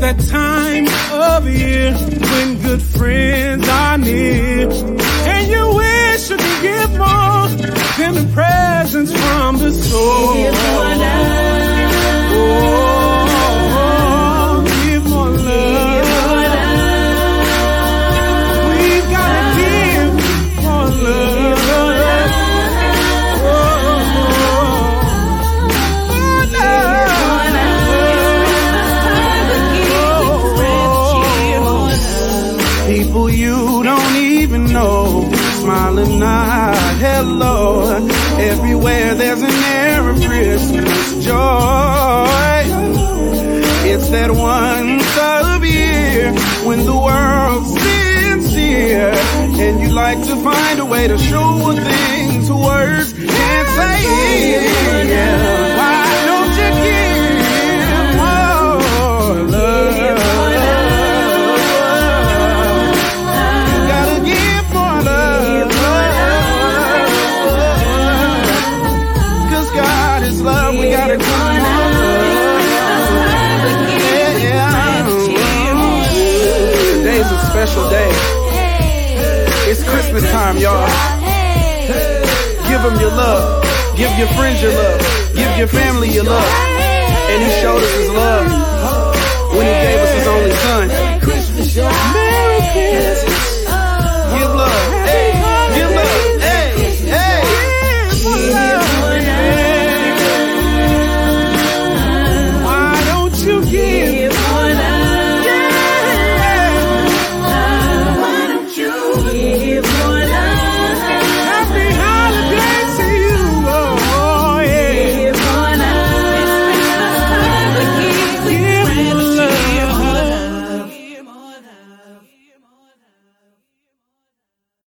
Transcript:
that time of year when good friends are near, and you wish you could give more than the presents from the store. Give more love. Oh, give more love. We've gotta give more love. People you don't even know, smiling not hello. Everywhere there's an air of Christmas joy. It's that once a year when the world's sincere, and you like to find a way to show a thing to words and say, yeah. Why don't you give more love? We gotta come on. Today's a special day. It's Christmas time, y'all. Give them your love. Give your friends your love. Give your family your love. And he showed us his love when he gave us his only son. Merry Christmas.